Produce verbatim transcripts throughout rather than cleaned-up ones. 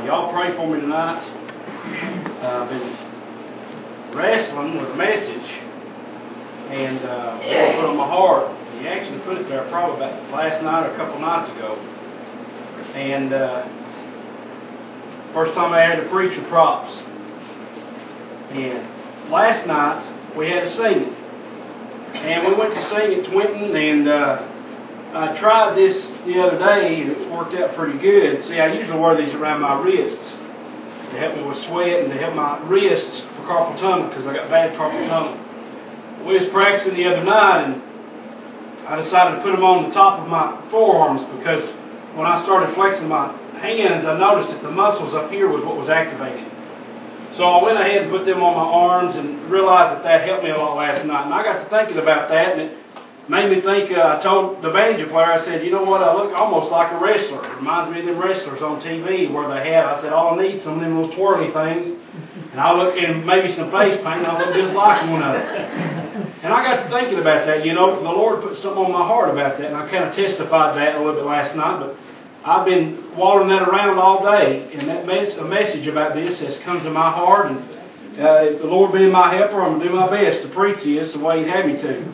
y'all pray for me tonight. Uh, I've been wrestling with a message, and uh, the Lord put it on my heart. He actually put it there probably about last night or a couple nights ago. And uh, first time I had to preach with props. And last night we had a singing. And we went to sing at Twinton, and uh, I tried this the other day, and it's worked out pretty good. See, I usually wear these around my wrists to help me with sweat and to help my wrists for carpal tunnel, because I got bad carpal tunnel. We was practicing the other night, and I decided to put them on the top of my forearms, because when I started flexing my hands, I noticed that the muscles up here was what was activated. So I went ahead and put them on my arms and realized that that helped me a lot last night. And I got to thinking about that, and it made me think, uh, I told the banjo player, I said, you know what, I look almost like a wrestler. It reminds me of them wrestlers on T V where they have, I said, all I need is some of them little twirly things, and I look, and maybe some face paint, and I look just like one of them. And I got to thinking about that, you know, the Lord put something on my heart about that, and I kind of testified that a little bit last night, but I've been wandering that around all day, and that mes- a message about this has come to my heart, and uh, if the Lord being my helper, I'm going to do my best to preach this the way He'd have me to.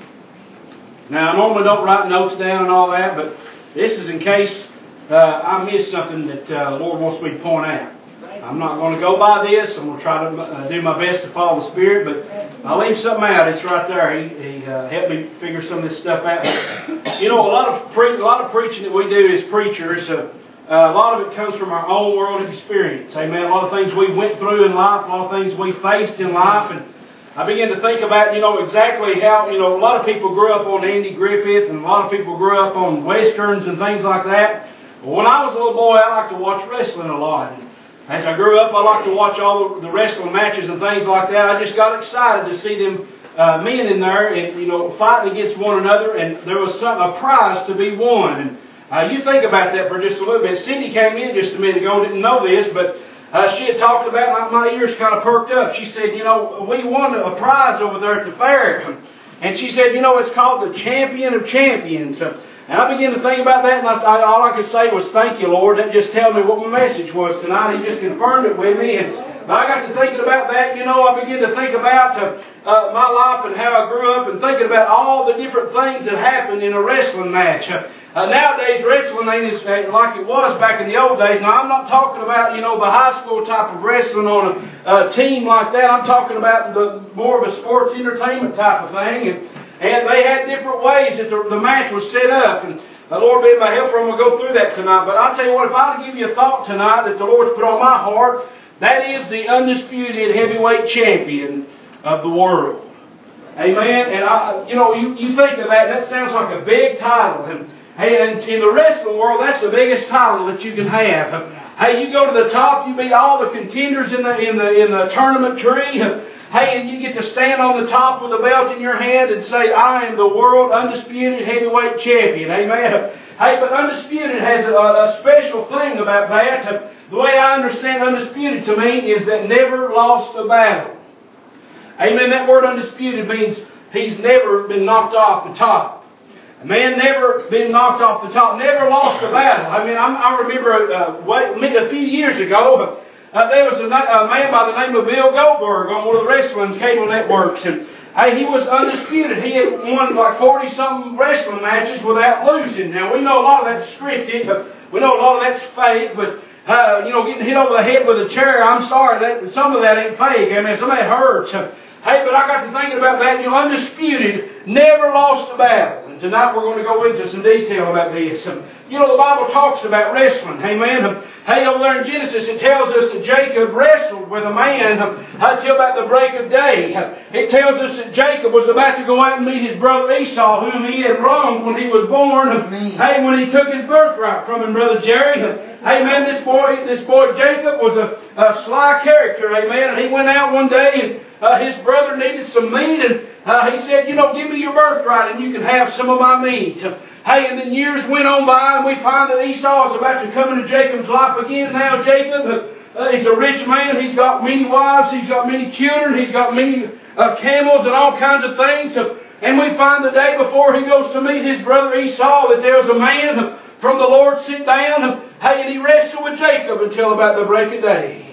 Now, I normally don't write notes down and all that, but this is in case uh, I miss something that uh, the Lord wants me to point out. I'm not going to go by this. I'm going to try to uh, do my best to follow the Spirit, but I'll leave something out. It's right there. He, he uh, helped me figure some of this stuff out. You know, a lot of pre- a lot of preaching that we do as preachers, uh, uh, a lot of it comes from our own world experience. Amen. A lot of things we went through in life, a lot of things we faced in life, and I began to think about, you know, exactly how, you know, a lot of people grew up on Andy Griffith, and a lot of people grew up on westerns and things like that. Well, when I was a little boy, I liked to watch wrestling a lot. And as I grew up, I liked to watch all the wrestling matches and things like that. I just got excited to see them uh, men in there and, you know, fighting against one another, and there was some, a prize to be won. And uh, you think about that for just a little bit. Cindy came in just a minute ago, didn't know this, but Uh, she had talked about, like my ears kind of perked up. She said, you know, we won a prize over there at the fair. And she said, you know, it's called the Champion of Champions. And I began to think about that, and I, all I could say was, thank you, Lord. That just tells me what my message was tonight. He just confirmed it with me. And I got to thinking about that, you know, I began to think about uh, uh, my life and how I grew up, and thinking about all the different things that happened in a wrestling match. Uh, nowadays, wrestling ain't as, uh, like it was back in the old days. Now, I'm not talking about, you know, the high school type of wrestling on a uh, team like that. I'm talking about the more of a sports entertainment type of thing. And, and they had different ways that the, the match was set up. And the Lord being my helper, I'm going to go through that tonight. But I'll tell you what, if I were to give you a thought tonight that the Lord's put on my heart, that is the undisputed heavyweight champion of the world. Amen. And I, you know, you, you think of that, and that sounds like a big title. And hey, and in the wrestling world, that's the biggest title that you can have. Hey, you go to the top, you beat all the contenders in the in the in the tournament tree. Hey, and you get to stand on the top with a belt in your hand and say, I am the world undisputed heavyweight champion. Amen. Hey, but undisputed has a, a special thing about that. The way I understand undisputed to me is that never lost a battle. Amen. That word undisputed means he's never been knocked off the top. A man never been knocked off the top, never lost a battle. I mean, I'm, I remember uh, wait, a few years ago, uh, there was a, a man by the name of Bill Goldberg on one of the wrestling cable networks, and hey, he was undisputed. He had won like forty-something wrestling matches without losing. Now, we know a lot of that's scripted, but we know a lot of that's fake, but uh, you know, getting hit over the head with a chair, I'm sorry, that some of that ain't fake. I mean, some of that hurts. Hey, but I got to thinking about that. You know, undisputed, never lost a battle. And tonight we're going to go into some detail about this. You know, the Bible talks about wrestling. Amen. Hey, over there in Genesis, it tells us that Jacob wrestled with a man until about the break of day. It tells us that Jacob was about to go out and meet his brother Esau, whom he had wronged when he was born. Amen. Hey, when he took his birthright from him, Brother Jerry. Amen. This boy, this boy Jacob was a, a sly character. Amen. And he went out one day, and uh, his brother needed some meat, and uh, he said, you know, give me your birthright and you can have some of my meat. Hey, and then years went on by, and we find that Esau is about to come into Jacob's life again. Now Jacob uh, is a rich man. He's got many wives. He's got many children. He's got many uh, camels and all kinds of things. And we find the day before he goes to meet his brother Esau that there was a man from the Lord sent down. Hey, and He wrestled with Jacob until about the break of day.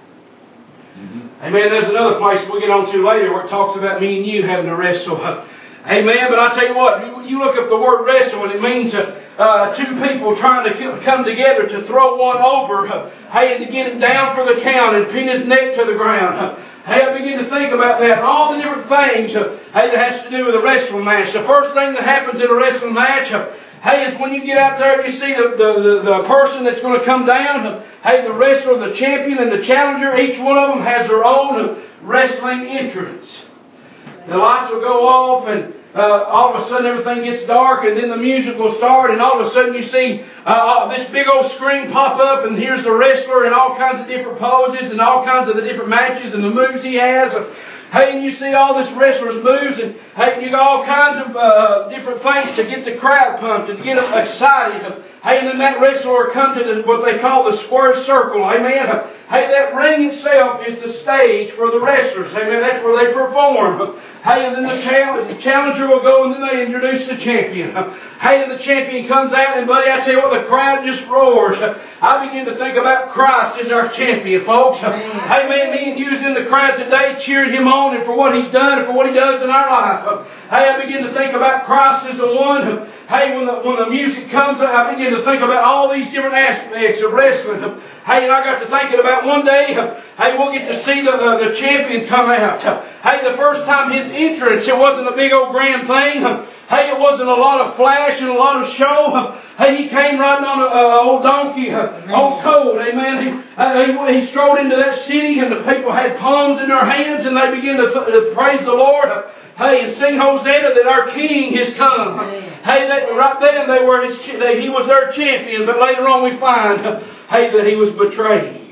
Mm-hmm. Amen. There's another place we'll get on to later where it talks about me and you having to wrestle. Amen. But I tell you what, you, you look up the word wrestle and it means uh, uh, two people trying to come together to throw one over. Uh, hey, and to get him down for the count and pin his neck to the ground. Uh, hey, I begin to think about that. All the different things uh, hey, that has to do with a wrestling match. The first thing that happens in a wrestling match, uh, hey, is when you get out there and you see the, the, the, the person that's going to come down. Uh, hey, the wrestler, the champion, and the challenger, each one of them has their own uh, wrestling entrance. The lights will go off and uh, all of a sudden everything gets dark and then the music will start and all of a sudden you see uh, this big old screen pop up and here's the wrestler in all kinds of different poses and all kinds of the different matches and the moves he has. Hey, and you see all this wrestler's moves and hey, you got all kinds of uh, different things to get the crowd pumped and to get them excited. Hey, and then that wrestler will come to the, what they call the square circle. Amen. Hey, that ring itself is the stage for the wrestlers. Amen. That's where they perform. Hey, and then the challenger will go and then they introduce the champion. Hey, and the champion comes out and buddy, I tell you what, the crowd just roars. I begin to think about Christ as our champion, folks. Amen. Hey, man, me and you's in the crowd today cheering Him on and for what He's done and for what He does in our life. Hey, I begin to think about Christ as the one. Hey, when the, when the music comes, I begin to think about all these different aspects of wrestling. Hey, and I got to thinking about one day, hey, we'll get to see the, uh, the champion come out. Hey, the first time his entrance, it wasn't a big old grand thing. Hey, it wasn't a lot of flash and a lot of show. Hey, he came riding on an old donkey, uh, old colt, amen. He, uh, he, he strode into that city and the people had palms in their hands and they began to, th- to praise the Lord. Hey, and sing Hosanna that our King has come. Amen. Hey, that, right then they were his, they, he was their champion, but later on we find, hey, that he was betrayed.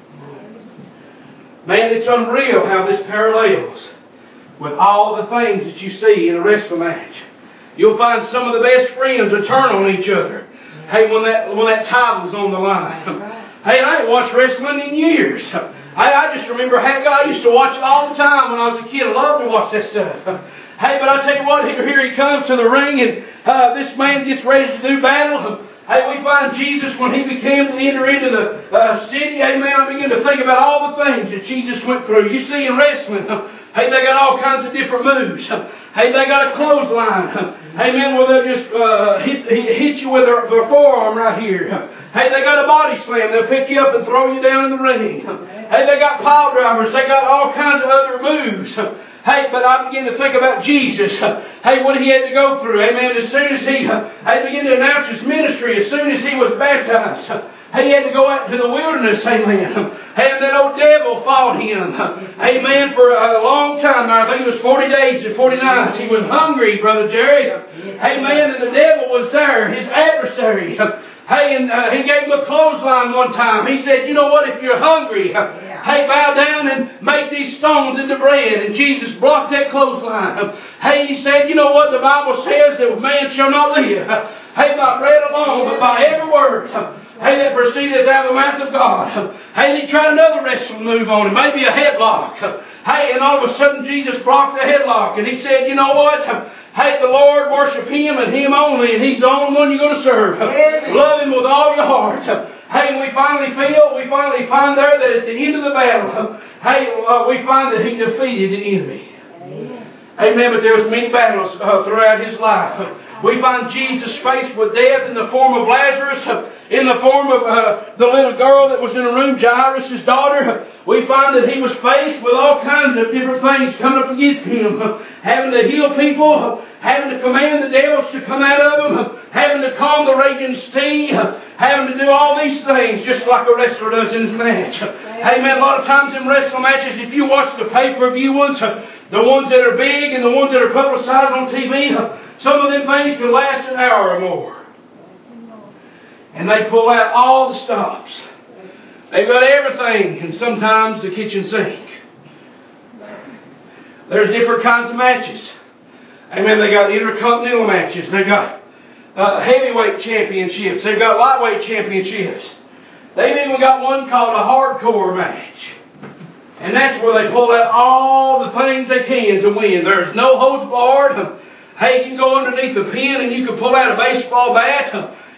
Man, it's unreal how this parallels with all the things that you see in a wrestling match. You'll find some of the best friends will turn on each other. Hey, when that when that title's on the line. Hey, I ain't watched wrestling in years. I, I just remember Haggai. I used to watch it all the time when I was a kid. I loved to watch that stuff. Hey, but I tell you what, here, here he comes to the ring and uh, this man gets ready to do battle. Hey, we find Jesus when He began to enter into the uh, city. Amen. I begin to think about all the things that Jesus went through. You see in wrestling, hey, they got all kinds of different moves. Hey, they got a clothesline. Amen. Well, they'll just uh, hit, hit you with their, their forearm right here. Hey, they got a body slam. They'll pick you up and throw you down in the ring. Hey, they got pile drivers. They got all kinds of other moves. Hey, but I begin to think about Jesus. Hey, what He had to go through. Amen. As soon as He, I began to announce His ministry, as soon as He was baptized, He had to go out into the wilderness. Amen. Hey, and that old devil fought Him. Amen. For a long time. I think it was forty days and forty nights. He was hungry, Brother Jerry. Amen. And the devil was there, his adversary. Hey, and uh, he gave him a clothesline one time. He said, you know what, if you're hungry, yeah. hey, bow down and make these stones into bread. And Jesus blocked that clothesline. Hey, he said, you know what, the Bible says that man shall not live. Hey, by bread alone, but by every word. Hey, that proceedeth out of the mouth of God. Hey, and he tried another wrestling move on him, maybe a headlock. Hey, and all of a sudden Jesus blocked the headlock. And he said, you know what? Hey, the Lord, worship Him and Him only, and He's the only one you're going to serve. Amen. Love Him with all your heart. Hey, and we finally feel, we finally find there that at the end of the battle, hey, uh, we find that He defeated the enemy. Amen. Amen. But there was many battles uh, throughout His life. We find Jesus faced with death in the form of Lazarus, in the form of uh, the little girl that was in the room, Jairus' daughter. We find that He was faced with all kinds of different things coming up against Him. Having to heal people, having to command the devils to come out of them, having to calm the raging sea, having to do all these things just like a wrestler does in his match. Hey man, a lot of times in wrestling matches, if you watch the pay-per-view ones, the ones that are big and the ones that are publicized on T V, some of them things can last an hour or more. And they pull out all the stops. They've got everything, and sometimes the kitchen sink. There's different kinds of matches. Amen. They got intercontinental matches. They've got uh, heavyweight championships. They've got lightweight championships. They've even got one called a hardcore match. And that's where they pull out all the things they can to win. There's no holds barred. Hey, you can go underneath a pin and you can pull out a baseball bat. You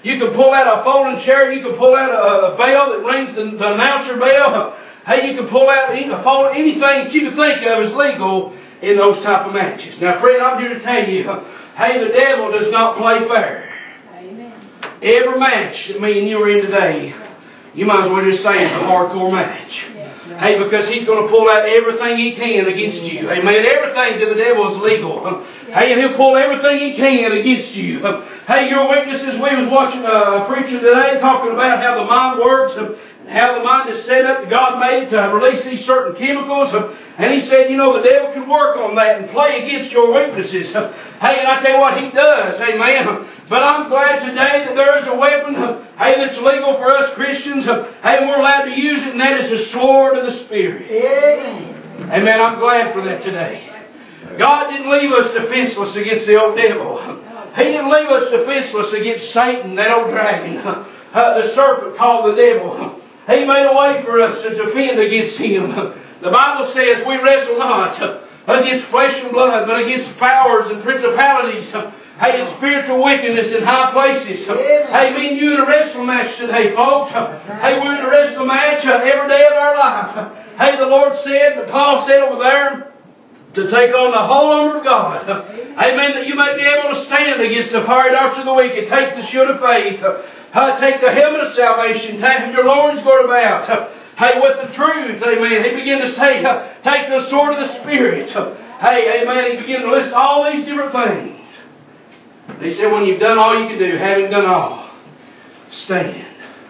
You can pull out a folding chair. You can pull out a, a bell that rings the, the announcer bell. Hey, you can pull out a fold, anything that you can think of is legal in those type of matches. Now, friend, I'm here to tell you, hey, the devil does not play fair. Amen. Every match that me and you are in today, you might as well just say it's a hardcore match. Yeah. Hey, because he's going to pull out everything he can against you. Amen. Everything to the devil is legal. Hey, and he'll pull everything he can against you. Hey, your weaknesses. We was watching a preacher today talking about how the mind works and how the mind is set up. God made it to release these certain chemicals. And he said, you know, the devil can work on that and play against your weaknesses. Hey, and I tell you what, he does. Amen. But I'm glad today that there is a weapon, hey, that's legal for us Christians. Hey, we're allowed to use it, and that is the sword of the Spirit. Amen. Amen. I'm glad for that today. God didn't leave us defenseless against the old devil. He didn't leave us defenseless against Satan, that old dragon, uh, the serpent called the devil. He made a way for us to defend against him. The Bible says we wrestle not against flesh and blood, but against powers and principalities. Hey, it's spiritual wickedness in high places. Amen. Hey, me and you in a wrestling match today, folks. Hey, we're in a wrestling match every day of our life. Hey, the Lord said, Paul said over there, to take on the whole armor of God. Amen. That you may be able to stand against the fiery darts of the wicked. Take the shield of faith. Uh, take the helmet of salvation. Take your loins girt about. Uh, hey, with the truth. Amen. He began to say, uh, take the sword of the Spirit. Uh, hey, amen. He began to list all these different things. And he said, when you've done all you can do, having done all, stand.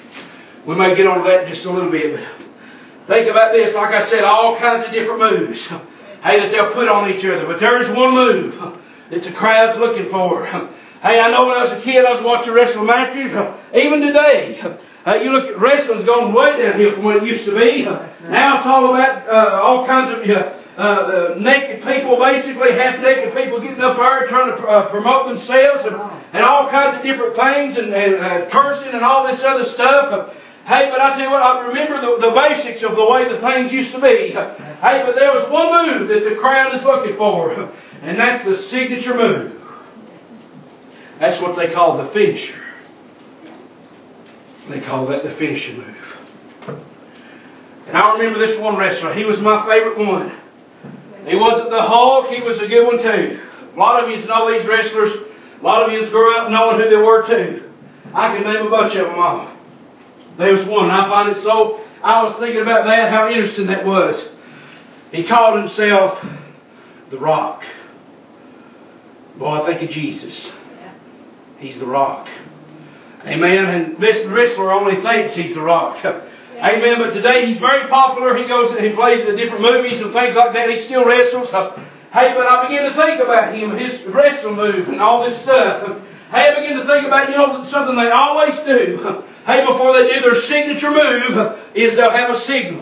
We may get on to that in just a little bit. But think about this. Like I said, all kinds of different moves. Hey, that they'll put on each other. But there is one move that the crowd's looking for. Hey, I know when I was a kid, I was watching wrestling matches. Even today, uh, you look at wrestling's gone way downhill from what it used to be. Now it's all about uh, all kinds of uh, uh, naked people, basically half-naked people getting up there trying to uh, promote themselves and, and all kinds of different things and, and uh, cursing and all this other stuff. Hey, but I tell you what, I remember the, the basics of the way the things used to be. Hey, but there was one move that the crowd is looking for, and that's the signature move. That's what they call the finisher. They call that the finisher move. And I remember this one wrestler. He was my favorite one. He wasn't the Hulk. He was a good one too. A lot of you know these wrestlers. A lot of you grew up knowing who they were too. I can name a bunch of them all. There was one. I find it so... I was thinking about that, how interesting that was. He called himself The Rock. Boy, I think of Jesus. He's the Rock. Amen. And this wrestler only thinks he's the Rock. Amen. But today he's very popular. He goes, he plays in different movies and things like that. He still wrestles. Hey, but I began to think about him and his wrestling move and all this stuff. Hey, I began to think about, you know, something they always do. Hey, before they do their signature move, is they'll have a signal.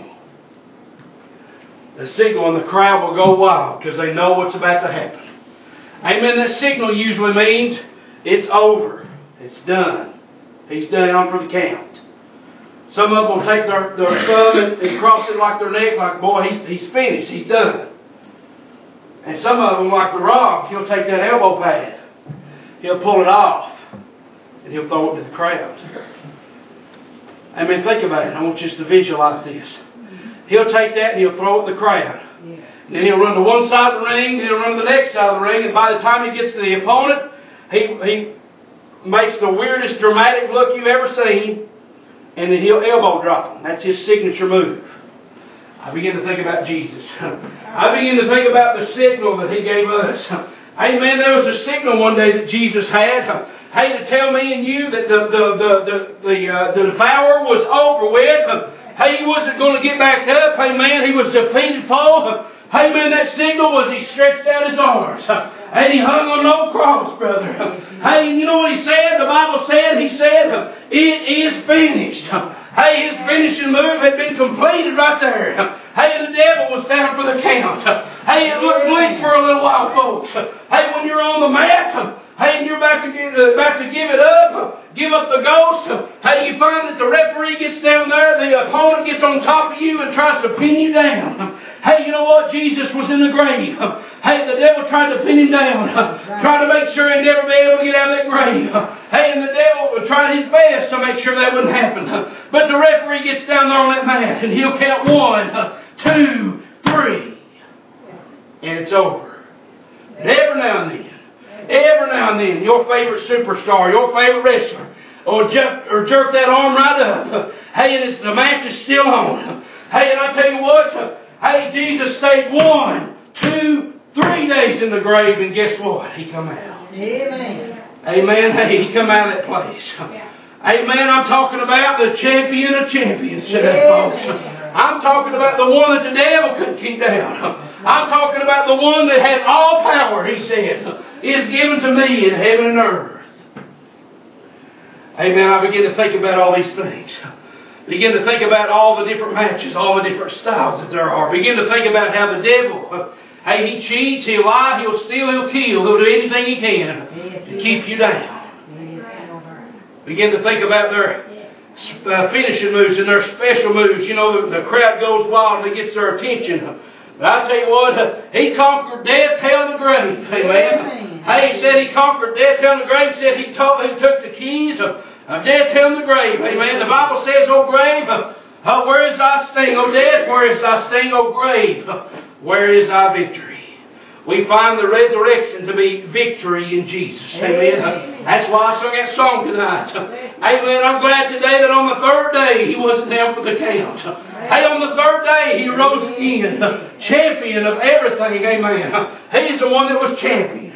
The signal, and the crowd will go wild because they know what's about to happen. Amen. That signal usually means it's over. It's done. He's done for the count. Some of them will take their, their thumb and, and cross it like their neck, like, boy, he's, he's finished. He's done. And some of them, like The Rock, he'll take that elbow pad. He'll pull it off. And he'll throw it to the crowd. I mean, think about it. I want you to visualize this. He'll take that and he'll throw it in the crowd. And then he'll run to one side of the ring, then he'll run to the next side of the ring, and by the time he gets to the opponent, he, he makes the weirdest dramatic look you've ever seen, and then he'll elbow drop him. That's his signature move. I begin to think about Jesus. I begin to think about the signal that He gave us. Amen. There was a signal one day that Jesus had. Hey, to tell me and you that the the the the the, uh, the devourer was over with. Hey, he wasn't going to get back up. Hey, man, he was defeated foe. Hey, man, that signal was he stretched out his arms. And he hung on no cross, brother. Hey, you know what he said? The Bible said, he said, it is finished. Hey, his finishing move had been completed right there. Hey, the devil was down for the count. Hey, it looked bleak for a little while, folks. Hey, when you're on the mat, hey, and you're about to, get, uh, about to give it up, give up the ghost. Hey, you find that the referee gets down there, the opponent gets on top of you and tries to pin you down. Hey, you know what? Jesus was in the grave. Hey, the devil tried to pin him down. Tried to make sure he'd never be able to get out of that grave. Hey, and the devil tried his best to make sure that wouldn't happen. But the referee gets down there on that mat and he'll count one, two, three. And it's over. And every now and then, every now and then, your favorite superstar, your favorite wrestler, or jerk, or jerk that arm right up. Hey, and it's, the match is still on. Hey, and I tell you what, hey, Jesus stayed one, two, three days in the grave, and guess what? He come out. Amen. Amen. Hey, he come out of that place. Amen. I'm talking about the champion of champions today, folks. I'm talking about the one that the devil couldn't keep down. I'm talking about the one that has all power, he said, is given to me in heaven and earth. Amen. I begin to think about all these things. Begin to think about all the different matches, all the different styles that there are. Begin to think about how the devil, hey, he cheats, he'll lie, he'll steal, he'll kill, he'll do anything he can to keep you down. Begin to think about their uh, finishing moves and their special moves. You know, the, the crowd goes wild and it gets their attention. But I tell you what, he conquered death, hell, and the grave. Amen. Hey, he said he conquered death, hell, and the grave. He said he, told, he took the keys of, of death, hell, and the grave. Amen. The Bible says, O grave, uh, where is thy sting? O death, where is thy sting? O grave, where is thy victory? We find the resurrection to be victory in Jesus. Amen. Amen. That's why I sung that song tonight. Amen. I'm glad today that on the third day He wasn't down for the count. Hey, on the third day He rose again. Champion of everything. Amen. He's the one that was champion.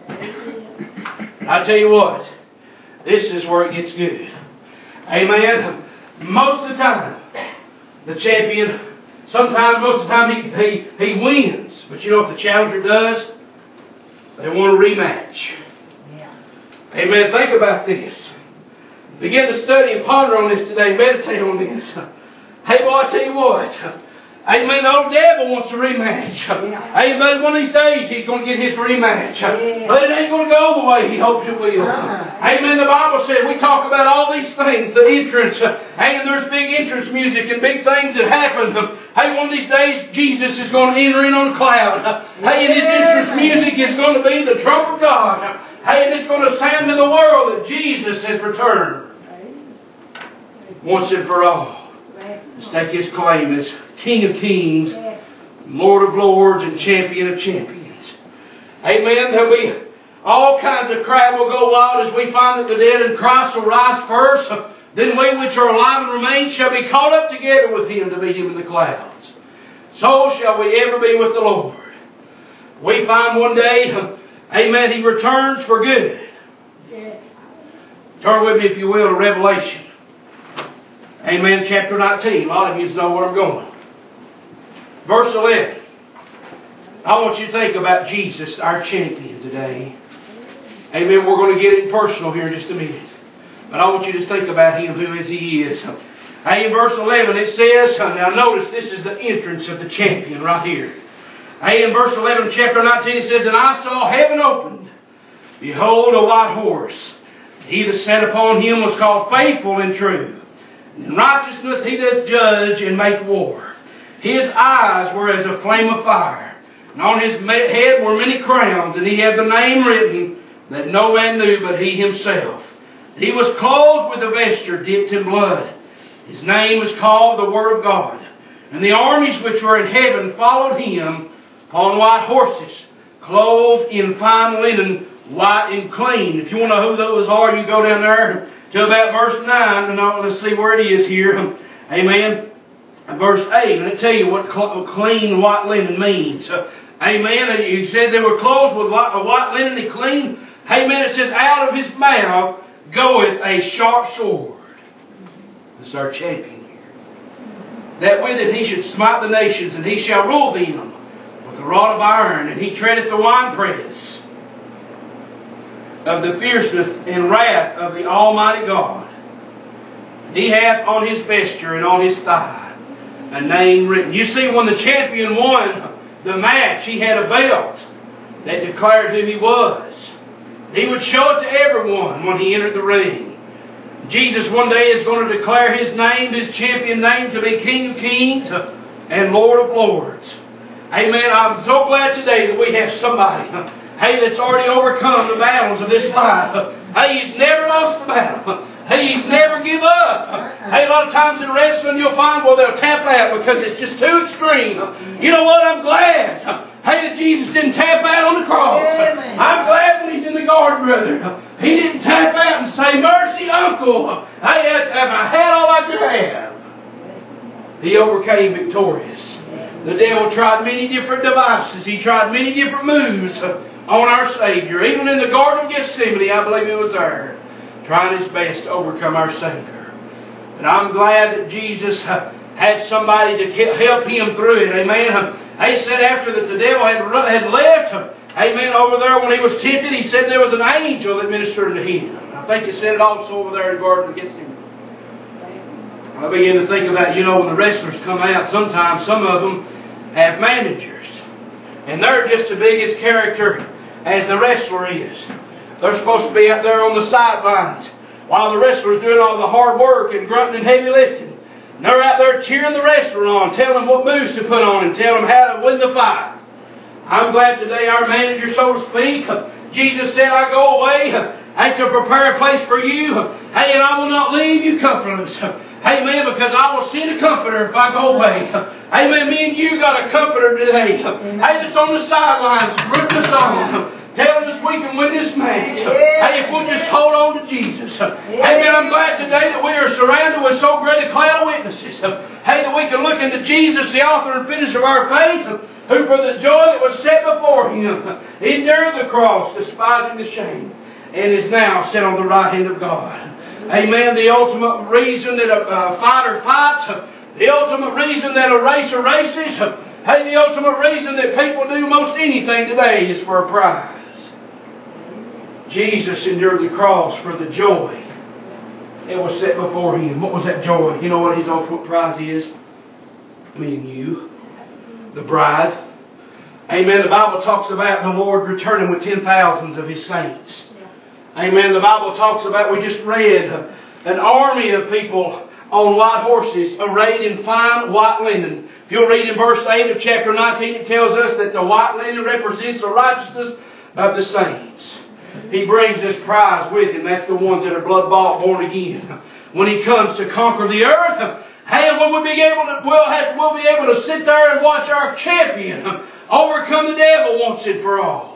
I tell you what, this is where it gets good. Amen. Most of the time, the champion, sometimes, most of the time, he, he, he wins. But you know what the challenger does? They want a rematch. Yeah. Amen. Think about this. Begin to study and ponder on this today. Meditate on this. Hey, boy, I tell you what. Amen. The old devil wants a rematch. Yeah. Amen. One of these days he's going to get his rematch. Yeah. But it ain't going to go the way he hopes it will. Uh-huh. Amen. The Bible said we talk about all these things. The entrance. Hey, and there's big entrance music and big things that happen. Hey, one of these days Jesus is going to enter in on a cloud. Hey, and his entrance music is going to be the trump of God. Hey, and it's going to sound to the world that Jesus has returned. Once and for all. Let's take His claim as King of Kings, Lord of Lords, and Champion of Champions. Amen. There'll be all kinds of crowd will go wild as we find that the dead in Christ will rise first. Then we which are alive and remain shall be caught up together with Him to meet Him in the clouds. So shall we ever be with the Lord. We find one day, amen, He returns for good. Turn with me, if you will, to Revelation. Amen. Chapter nineteen. A lot of you know where I'm going. Verse eleven. I want you to think about Jesus, our champion today. Amen. We're going to get it personal here in just a minute. But I want you to think about Him, who is He is. Hey, in verse eleven it says, now notice this is the entrance of the champion right here. Hey, in verse eleven, chapter nineteen, it says, and I saw heaven opened. Behold, a white horse. He that sat upon him was called Faithful and True. In righteousness he doth judge and make war. His eyes were as a flame of fire, and on his head were many crowns, and he had the name written that no man knew but he himself. He was clothed with a vesture dipped in blood. His name was called the Word of God. And the armies which were in heaven followed him upon white horses, clothed in fine linen, white and clean. If you want to know who those are, you go down there to about verse nine, and let's see where it is here. Amen. Verse eight, and it tell you what clean white linen means. Amen. He said they were clothed with white, white linen and clean. Amen. It says, out of his mouth goeth a sharp sword. This is our champion here. That with it he should smite the nations, and he shall rule them with a rod of iron, and he treadeth the winepress of the fierceness and wrath of the Almighty God. He hath on his vesture and on his thigh a name written. You see, when the champion won the match, he had a belt that declared who he was. He would show it to everyone when he entered the ring. Jesus one day is going to declare His name, His champion name, to be King of Kings and Lord of Lords. Amen. I'm so glad today that we have somebody, hey, that's already overcome the battles of this life. Hey, he's never lost the battle. Hey, he's never give up. Hey, a lot of times in wrestling you'll find, well, they'll tap out because it's just too extreme. You know what? I'm glad. Hey, that Jesus didn't tap out on the cross. Amen. I'm glad when he's in the garden, brother. He didn't tap out and say, mercy, uncle. Hey, if I had all I could have. He overcame victorious. The devil tried many different devices. He tried many different moves on our Savior. Even in the Garden of Gethsemane, I believe he was there, trying his best to overcome our Savior. But I'm glad that Jesus had somebody to help him through it. Amen. He said after that the devil had had left, amen, over there when he was tempted, he said there was an angel that ministered to him. I think he said it also over there in the Garden of Gethsemane. I began to think about, you know, when the wrestlers come out, sometimes some of them have managers. And they're just as big as character as the wrestler is. They're supposed to be out there on the sidelines while the wrestler's doing all the hard work and grunting and heavy lifting. And they're out there cheering the wrestler on, telling them what moves to put on and telling them how to win the fight. I'm glad today our manager, so to speak, Jesus said, I go away and to prepare a place for you. Hey, and I will not leave you comfortless. Amen, because I will send a comforter if I go away. Amen, me and you got a comforter today. Amen. Hey, that's on the sidelines, rooting us on, telling us we can win this match. Yeah. Hey, if we'll just hold on to Jesus. Yeah. Amen, I'm glad today that we are surrounded with so great a cloud of witnesses. Hey, that we can look into Jesus, the author and finisher of our faith, who for the joy that was set before him endured the cross, despising the shame, and is now set on the right hand of God. Amen. The ultimate reason that a, a fighter fights, the ultimate reason that a racer races, hey, the ultimate reason that people do most anything today is for a prize. Jesus endured the cross for the joy that was set before him. What was that joy? You know what his ultimate prize is? Me and you, the bride. Amen. The Bible talks about the Lord returning with ten thousands of his saints. Amen. The Bible talks about, we just read, an army of people on white horses arrayed in fine white linen. If you'll read in verse eight of chapter nineteen, it tells us that the white linen represents the righteousness of the saints. He brings this prize with him. That's the ones that are blood-bought, born again. When he comes to conquer the earth, hey, when we'll be able to, we'll, have, we'll be able to sit there and watch our champion overcome the devil once and for all.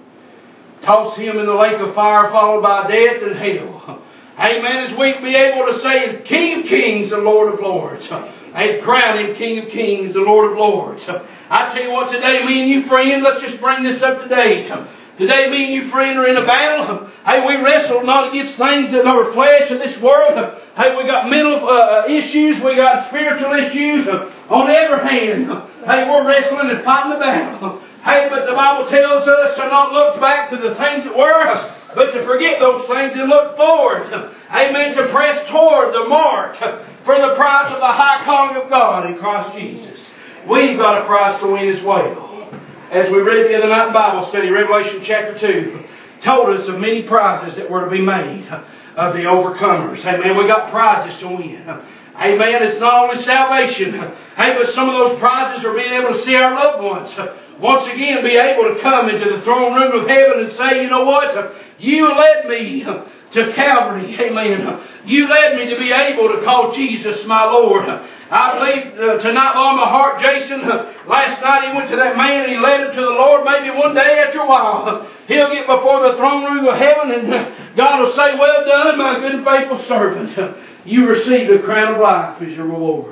Toss him in the lake of fire, followed by death and hell. Amen. As we be able to say, King of Kings and Lord of Lords. And crown him King of Kings and Lord of Lords. I tell you what, today, me and you, friend, let's just bring this up to date. Today, me and you, friend, are in a battle. Hey, we wrestle not against things that are flesh of this world. Hey, we got mental uh, issues. We got spiritual issues on every hand. Hey, we're wrestling and fighting the battle. Hey, but the Bible tells us to not look back to the things that were, but to forget those things and look forward. Amen. To press toward the mark for the prize of the high calling of God in Christ Jesus. We've got a prize to win as well. As we read the other night in Bible study, Revelation chapter two told us of many prizes that were to be made of the overcomers. Amen. We got prizes to win. Amen. It's not only salvation. Hey, but some of those prizes are being able to see our loved ones once again be able to come into the throne room of heaven and say, you know what? You led me to Calvary. Amen. You led me to be able to call Jesus my Lord. I believe uh, tonight on my heart, Jason, uh, last night he went to that man and he led him to the Lord. Maybe one day after a while, uh, he'll get before the throne room of heaven and uh, God will say, well done, my good and faithful servant. Uh, you received a crown of life as your reward.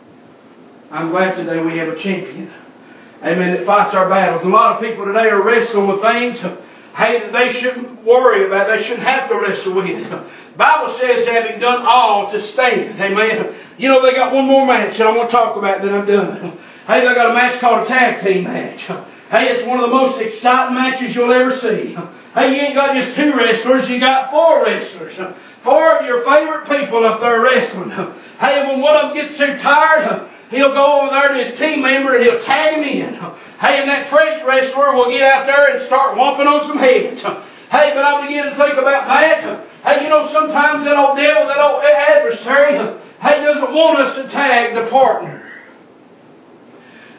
I'm glad today we have a champion. Amen. That fights our battles. A lot of people today are wrestling with things, hey, that they shouldn't worry about. They shouldn't have to wrestle with. The Bible says, having done all to stand. Amen. You know, they got one more match that I want to talk about, then I'm done. Hey, they got a match called a tag team match. Hey, it's one of the most exciting matches you'll ever see. Hey, you ain't got just two wrestlers, you got four wrestlers. Four of your favorite people up there wrestling. Hey, when one of them gets too tired, he'll go over there to his team member and he'll tag him in. Hey, and that fresh wrestler will get out there and start whomping on some heads. Hey, but I begin to think about that. Hey, you know, sometimes that old devil, that old adversary, hey, doesn't want us to tag the partner.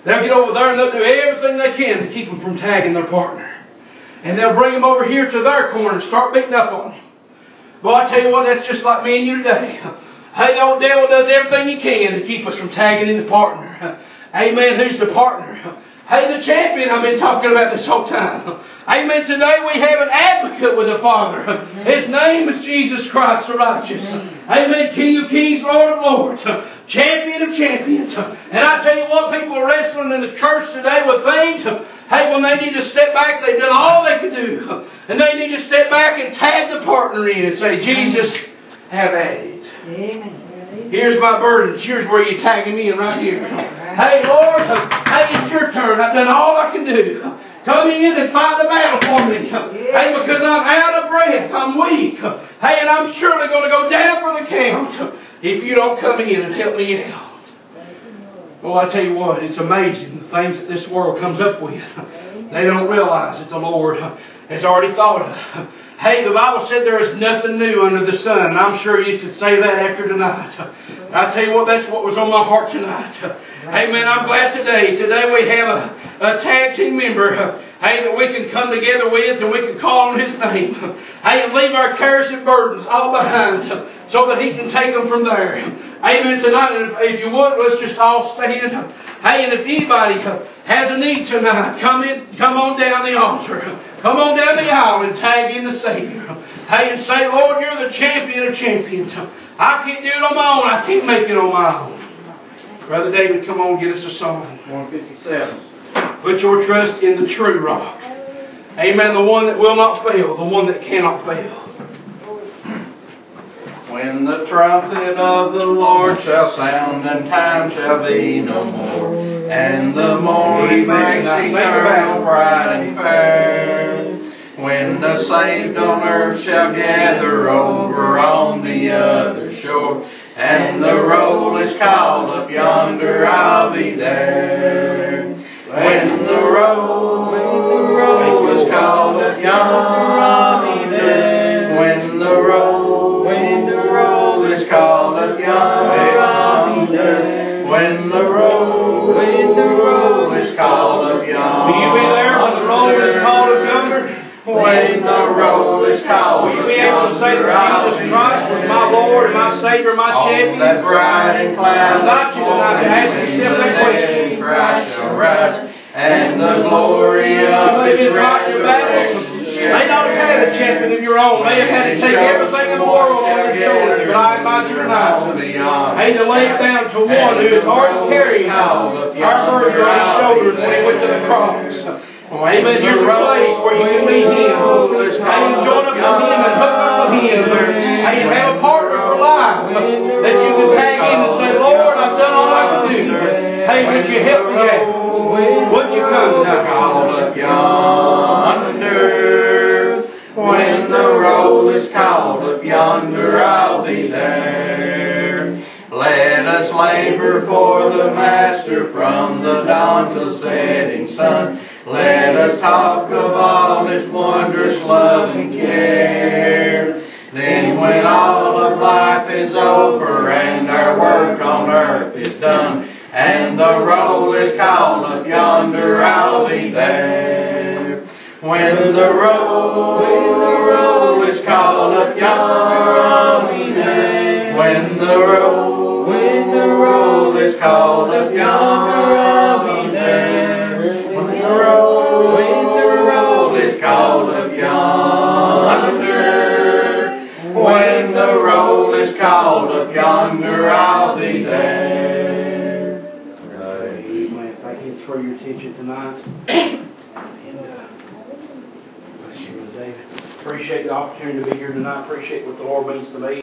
They'll get over there and they'll do everything they can to keep them from tagging their partner. And they'll bring them over here to their corner and start beating up on them. Boy, I tell you what, that's just like me and you today. Hey, the old devil does everything he can to keep us from tagging in the partner. Amen. Who's the partner? Hey, the champion I've been talking about this whole time. Amen. Today we have an advocate with the Father. His name is Jesus Christ the righteous. Amen. King of kings, Lord of lords. Champion of champions. And I tell you what, people are wrestling in the church today with things. Hey, when they need to step back, they've done all they could do. And they need to step back and tag the partner in and say, Jesus, have at it. Amen. Here's my burdens. Here's where you're tagging me in right here. Hey, Lord, hey, it's your turn. I've done all I can do. Come in and fight the battle for me. Hey, because I'm out of breath. I'm weak. Hey, and I'm surely going to go down for the count if you don't come in and help me out. Well, I tell you what, it's amazing the things that this world comes up with. They don't realize that the Lord has already thought of. Hey, the Bible said there is nothing new under the sun. And I'm sure you could say that after tonight. I tell you what, that's what was on my heart tonight. Amen. I'm glad today. Today we have a, a tag team member. Hey, that we can come together with and we can call on His name. Hey, and leave our cares and burdens all behind so that He can take them from there. Amen. Tonight, if you would, let's just all stand. Hey, and if anybody has a need tonight, come in, come on down the altar. Come on down the aisle and tag in the Savior. Hey, and say, Lord, you're the champion of champions. I can't do it on my own. I can't make it on my own. Brother David, come on, get us a song. one fifty-seven. Put your trust in the true rock. Amen. The one that will not fail. The one that cannot fail. When the trumpet of the Lord shall sound, and time shall be no more, and the morning breaks eternal, bright and fair. When the saved on earth shall gather over on the other shore, and the roll is called up yonder, I'll be there. When the roll, when the roll is called up yonder, I'll be there. When the roll, when the roll is called up yonder, I'll be there. When the roll, when the roll is called up yonder, will you be there when the roll is called up yonder? When the roll is called, will you be able to say that Jesus Christ was my Lord and my Savior, my champion? That bright and cloud, I'd like you tonight to ask yourself that question. Christ shall rise, and the glory of His resurrection. May not have had a champion of your own. May have had to take everything in the world on your shoulders. But I invite you tonight, hey, to lay it down to one who has already carried our burden on His shoulders when He went to the cross. Amen. Here's a place where you can meet Him. Hey, join up with Him and hook up with Him. Hey, and have a partner for life that you can tag in and say, Lord, I've done all I can do. Hey, would you help me out? Would you come tonight? Called up yonder. When the roll is called up yonder, I'll be there. Let us labor for the Master from the dawn till setting sun. Let us talk of all His wondrous love and care. Then when all of life is over and our work on earth is done, and the roll is called up yonder, I'll be there. When the roll, when the roll is called up yonder, I'll be there. When the roll, when the roll is called up yonder, I'll be there. When the roll, when the roll is called up yonder, when the roll is called up yonder, I'll be there. Amen. Thank you for your attention tonight. And uh, bless you, Brother David. Appreciate the opportunity to be here tonight. Appreciate what the Lord means to me.